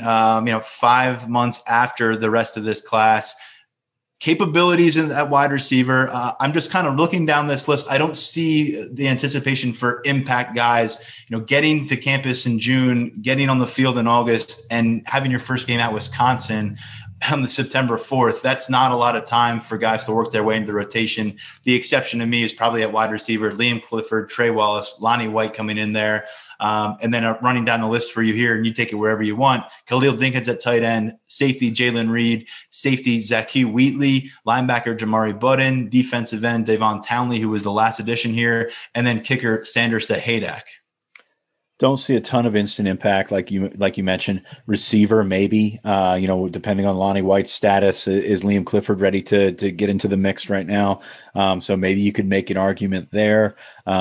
5 months after the rest of this class. Capabilities in that wide receiver. I'm just kind of looking down this list. I don't see the anticipation for impact guys, getting to campus in June, getting on the field in August, and having your first game at Wisconsin on the September 4th. That's not a lot of time for guys to work their way into the rotation. The exception to me is probably at wide receiver, Liam Clifford, Trey Wallace, Lonnie White coming in there. And then running down the list for you here, and you take it wherever you want. Khalil Dinkins at tight end, safety Jalen Reed, safety Zaqueu Wheatley, linebacker Jamari Budden, defensive end Davon Townley, who was the last addition here, and then kicker Sander Sahadak. Don't see a ton of instant impact like you mentioned. Receiver, maybe, depending on Lonnie White's status. Is Liam Clifford ready to get into the mix right now? So maybe you could make an argument there.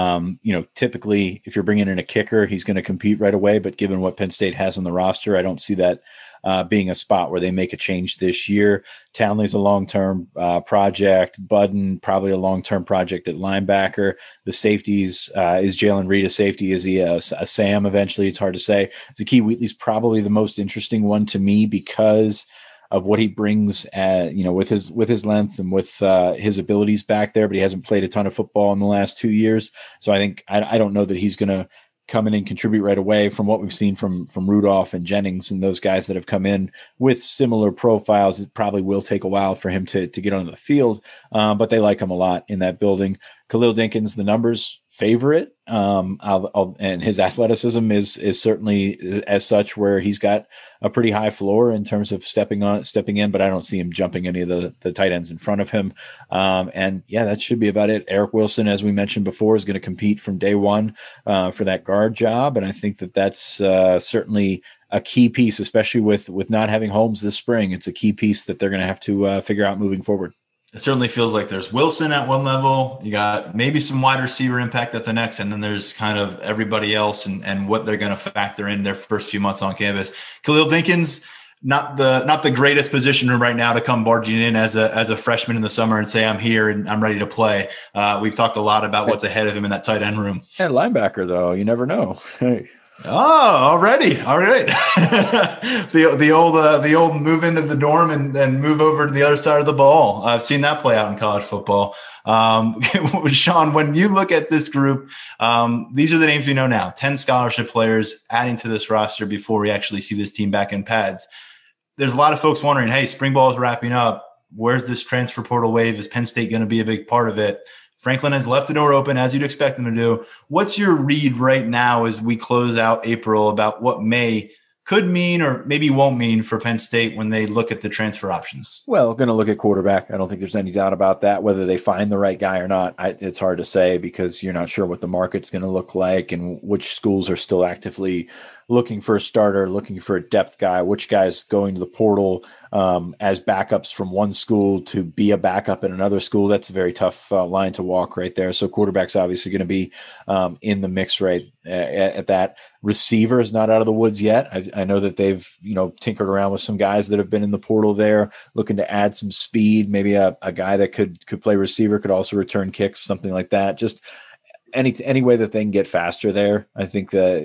Typically, if you're bringing in a kicker, he's going to compete right away. But given what Penn State has on the roster, I don't see that being a spot where they make a change this year. Townley's a long-term project. Budden, probably a long-term project at linebacker. The safeties, is Jalen Reed a safety? Is he a Sam eventually? It's hard to say. Zaqueu Wheatley's probably the most interesting one to me because of what he brings, with his length and with his abilities back there, but he hasn't played a ton of football in the last 2 years. So I think I don't know that he's going to come in and contribute right away. From what we've seen from Rudolph and Jennings and those guys that have come in with similar profiles, it probably will take a while for him to get onto the field, but they like him a lot in that building. Khalil Dinkins, the numbers favor it, and his athleticism is certainly as such where he's got a pretty high floor in terms of stepping in, but I don't see him jumping any of the tight ends in front of him. And yeah, that should be about it. Eric Wilson, as we mentioned before, is going to compete from day one for that guard job. And I think that's certainly a key piece, especially with not having Holmes this spring. It's a key piece that they're going to have to figure out moving forward. It certainly feels like there's Wilson at one level. You got maybe some wide receiver impact at the next, and then there's kind of everybody else and what they're going to factor in their first few months on campus. Khalil Dinkins, not the greatest position right now to come barging in as a freshman in the summer and say, I'm here and I'm ready to play. We've talked a lot about what's ahead of him in that tight end room. Yeah, linebacker, though, you never know. Hey. Oh, already. All right. the old move into the dorm and then move over to the other side of the ball. I've seen that play out in college football. Sean, when you look at this group, these are the names we know now, 10 scholarship players adding to this roster before we actually see this team back in pads. There's a lot of folks wondering, hey, spring ball is wrapping up. Where's this transfer portal wave? Is Penn State going to be a big part of it? Franklin has left the door open, as you'd expect them to do. What's your read right now as we close out April about what May could mean or maybe won't mean for Penn State when they look at the transfer options? Well, going to look at quarterback. I don't think there's any doubt about that. Whether they find the right guy or not, it's hard to say because you're not sure what the market's going to look like and which schools are still actively looking for a starter, looking for a depth guy, which guy's going to the portal as backups from one school to be a backup in another school. That's a very tough line to walk right there. So quarterback's obviously going to be in the mix right at that. Receiver is not out of the woods yet. I know that they've, tinkered around with some guys that have been in the portal there, looking to add some speed. Maybe a guy that could play receiver, could also return kicks, something like that. Just any way that they can get faster there. I think that,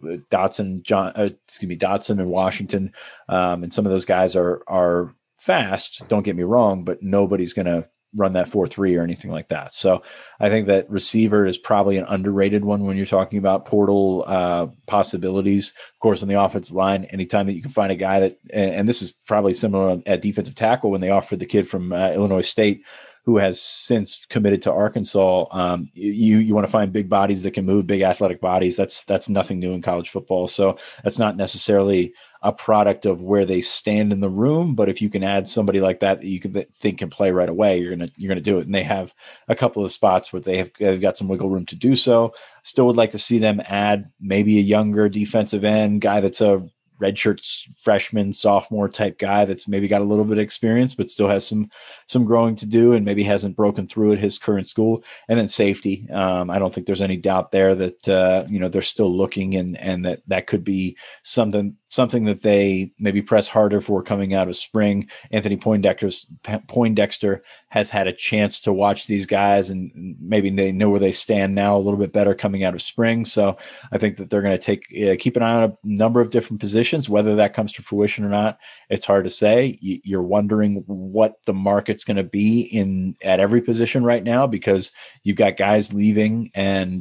Dotson and Washington and some of those guys are fast. Don't get me wrong, but nobody's going to run that 4.3 or anything like that. So I think that receiver is probably an underrated one when you're talking about portal possibilities. Of course, on the offensive line, anytime that you can find a guy that, and this is probably similar at defensive tackle when they offered the kid from Illinois State, who has since committed to Arkansas. You want to find big bodies that can move, big athletic bodies. That's nothing new in college football. So that's not necessarily a product of where they stand in the room, but if you can add somebody like that you can think can play right away, you're gonna do it. And they have a couple of spots where they've got some wiggle room to do so. Still would like to see them add maybe a younger defensive end guy that's a redshirt freshman, sophomore type guy that's maybe got a little bit of experience, but still has some growing to do and maybe hasn't broken through at his current school. And then safety. I don't think there's any doubt there that, they're still looking and that could be something that they maybe press harder for coming out of spring. Anthony Poindexter has had a chance to watch these guys and maybe they know where they stand now a little bit better coming out of spring. So I think that they're going to keep an eye on a number of different positions. Whether that comes to fruition or not, it's hard to say. You're wondering what the market's going to be at every position right now, because you've got guys leaving and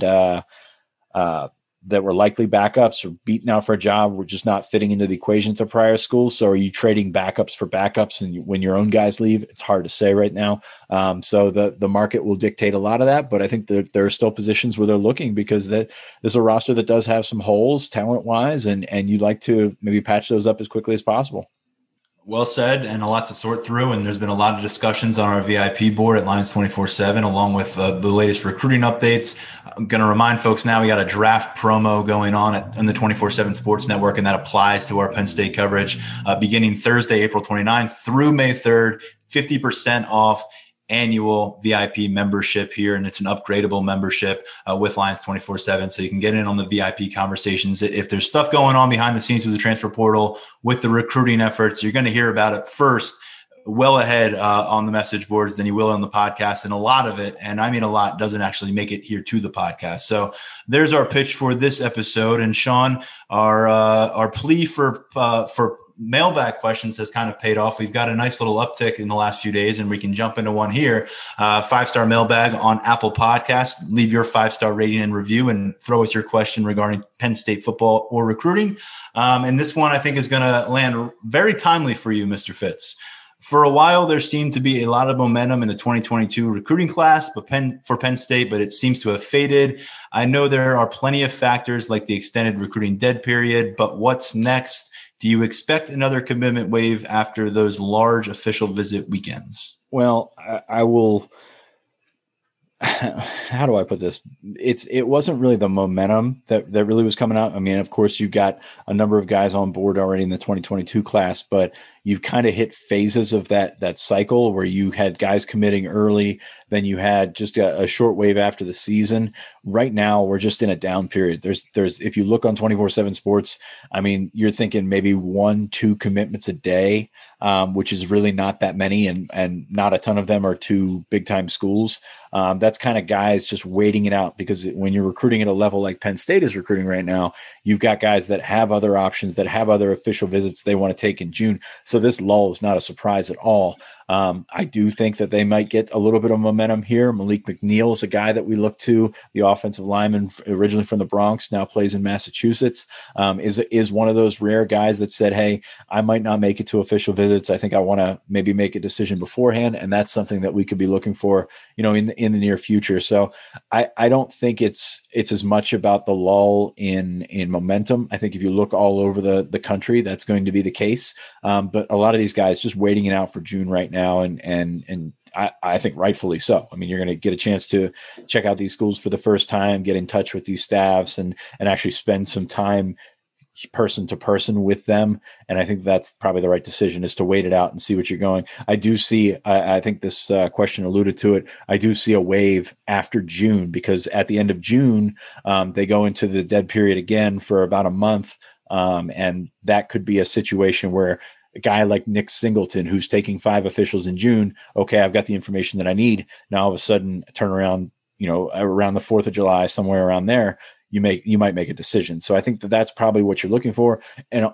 that were likely backups or beaten out for a job, were just not fitting into the equation at the prior school. So are you trading backups for backups? And when your own guys leave, it's hard to say right now. So the market will dictate a lot of that, but I think that there are still positions where they're looking, because there's a roster that does have some holes talent wise, and you'd like to maybe patch those up as quickly as possible. Well said, and a lot to sort through. And there's been a lot of discussions on our VIP board at Lions 24/7, along with the latest recruiting updates. I'm going to remind folks now we got a draft promo going on in the 24/7 Sports Network, and that applies to our Penn State coverage beginning Thursday, April 29th through May 3rd, 50% off annual VIP membership here, and it's an upgradable membership with Lions 24/7, so you can get in on the VIP conversations. If there's stuff going on behind the scenes with the transfer portal, with the recruiting efforts, you're going to hear about it first, well ahead on the message boards than you will on the podcast. And a lot of it, and I mean a lot, doesn't actually make it here to the podcast. So there's our pitch for this episode. And Sean, our plea for mailbag questions has kind of paid off. We've got a nice little uptick in the last few days, and we can jump into one here. 5-star mailbag on Apple Podcasts. Leave your 5-star rating and review and throw us your question regarding Penn State football or recruiting. And this one I think is going to land very timely for you, Mr. Fitz. For a while, there seemed to be a lot of momentum in the 2022 recruiting class for Penn State, but it seems to have faded. I know there are plenty of factors like the extended recruiting dead period, but what's next? Do you expect another commitment wave after those large official visit weekends? Well, I will. How do I put this? It wasn't really the momentum that really was coming out. I mean, of course, you've got a number of guys on board already in the 2022 class, but you've kind of hit phases of that cycle where you had guys committing early, then you had just a short wave after the season. Right now, we're just in a down period. There's if you look on 24/7 Sports, I mean, you're thinking maybe 1-2 commitments a day, which is really not that many, and not a ton of them are to big time schools. That's kind of guys just waiting it out, because when you're recruiting at a level like Penn State is recruiting right now, you've got guys that have other options, that have other official visits they want to take in June. So this lull is not a surprise at all. I do think that they might get a little bit of momentum here. Malik McNeil is a guy that we look to, the offensive lineman originally from the Bronx, now plays in Massachusetts, is one of those rare guys that said, hey, I might not make it to official visits. I think I want to maybe make a decision beforehand. And that's something that we could be looking for, in the near future. So I don't think it's as much about the lull in momentum. I think if you look all over the country, that's going to be the case. But a lot of these guys just waiting it out for June right now. And I think rightfully so. I mean, you're going to get a chance to check out these schools for the first time, get in touch with these staffs and actually spend some time person to person with them. And I think that's probably the right decision, is to wait it out and see what you're going. I do see, I think this question alluded to it. I do see a wave after June, because at the end of June, they go into the dead period again for about a month. And that could be a situation where a guy like Nick Singleton, who's taking 5 officials in June, okay, I've got the information that I need. Now all of a sudden turn around, around the 4th of July, somewhere around there, you might make a decision. So I think that's probably what you're looking for. And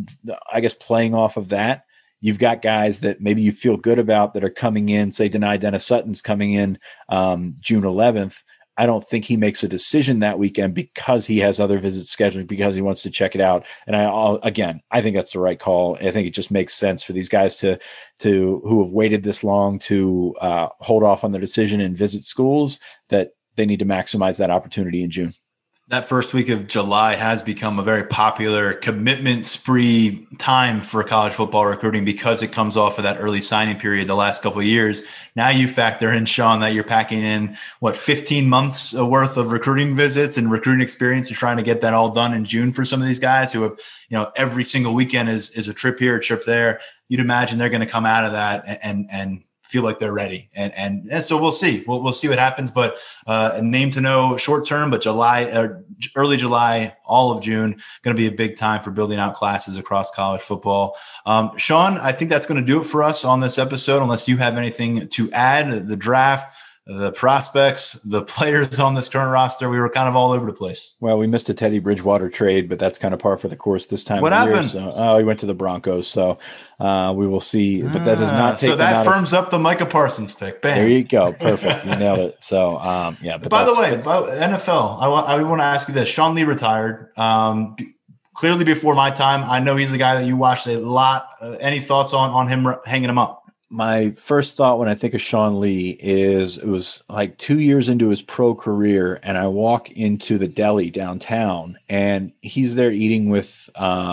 playing off of that, you've got guys that maybe you feel good about that are coming in, say Dennis Sutton's coming in June 11th. I don't think he makes a decision that weekend because he has other visits scheduled, because he wants to check it out. And I think that's the right call. I think it just makes sense for these guys to who have waited this long to hold off on their decision and visit schools, that they need to maximize that opportunity in June. That first week of July has become a very popular commitment spree time for college football recruiting because it comes off of that early signing period the last couple of years. Now you factor in, Sean, that you're packing in 15 months worth of recruiting visits and recruiting experience. You're trying to get that all done in June for some of these guys who have, every single weekend is a trip here, a trip there. You'd imagine they're going to come out of that and feel like they're ready. And so we'll see. We'll see what happens, but a name to know short term, but early July, all of June, going to be a big time for building out classes across college football. Sean, I think that's going to do it for us on this episode, unless you have anything to add. The draft, the prospects, the players on this current roster, we were kind of all over the place. Well, we missed a Teddy Bridgewater trade, but that's kind of par for the course this time what of happened? Year. So, he went to the Broncos, so we will see. But that does not take. So that firms up the Micah Parsons pick. Bam. There you go. Perfect. You nailed it. So, yeah. But by the way, NFL, I want to ask you this. Sean Lee retired. Clearly before my time. I know he's the guy that you watched a lot. Any thoughts on him hanging him up? My first thought when I think of Sean Lee is it was like 2 years into his pro career, and I walk into the deli downtown and he's there eating with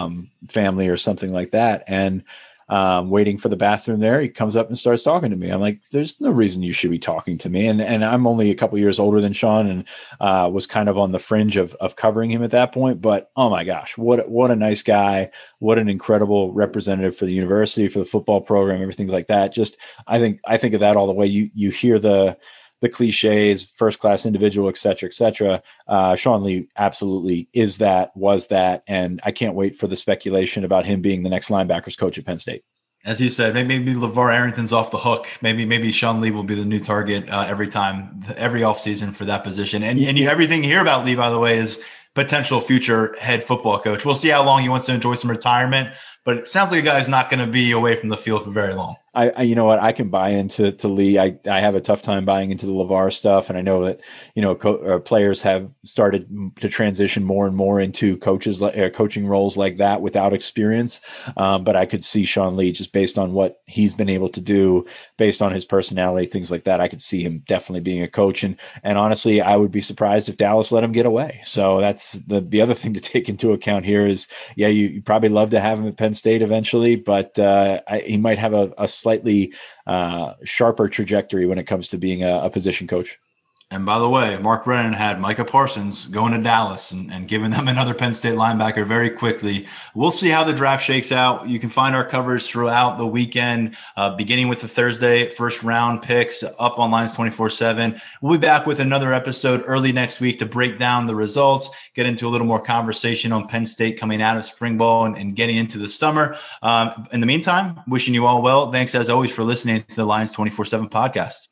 family or something like that. And waiting for the bathroom there, he comes up and starts talking to me. I'm like, there's no reason you should be talking to me. And I'm only a couple years older than Sean and was kind of on the fringe of covering him at that point. But oh my gosh, what a nice guy. What an incredible representative for the university, for the football program, everything like that. Just, I think of that all the way. You hear the cliches, first-class individual, et cetera, Sean Lee absolutely was that. And I can't wait for the speculation about him being the next linebackers coach at Penn State. As you said, maybe LeVar Arrington's off the hook. Maybe Sean Lee will be the new target every offseason for that position. And everything you hear about Lee, by the way, is potential future head football coach. We'll see how long he wants to enjoy some retirement, but it sounds like a guy who's not going to be away from the field for very long. I you know what, I can buy into Lee. I have a tough time buying into the LeVar stuff, and I know that players have started to transition more and more into coaching roles like that without experience. But I could see Sean Lee, just based on what he's been able to do, based on his personality, things like that. I could see him definitely being a coach, and honestly, I would be surprised if Dallas let him get away. So that's the other thing to take into account here is, yeah, you probably love to have him at Penn State eventually, but he might have a slightly sharper trajectory when it comes to being a position coach. And by the way, Mark Brennan had Micah Parsons going to Dallas and giving them another Penn State linebacker very quickly. We'll see how the draft shakes out. You can find our coverage throughout the weekend, beginning with the Thursday first round picks up on Lions 24/7. We'll be back with another episode early next week to break down the results, get into a little more conversation on Penn State coming out of spring ball and getting into the summer. In the meantime, wishing you all well. Thanks as always for listening to the Lions 24/7 podcast.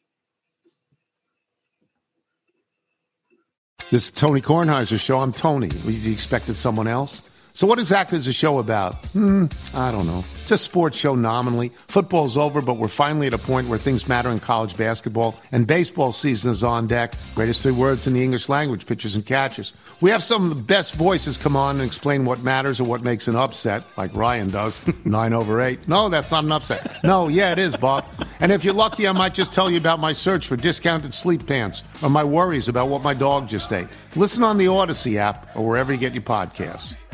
This is Tony Kornheiser's show. I'm Tony. You expected someone else? So what exactly is the show about? I don't know. It's a sports show nominally. Football's over, but we're finally at a point where things matter in college basketball, and baseball season is on deck. Greatest three words in the English language, pitchers and catchers. We have some of the best voices come on and explain what matters or what makes an upset, like Ryan does, 9/8. No, that's not an upset. No, yeah, it is, Bob. And if you're lucky, I might just tell you about my search for discounted sleep pants or my worries about what my dog just ate. Listen on the Odyssey app or wherever you get your podcasts.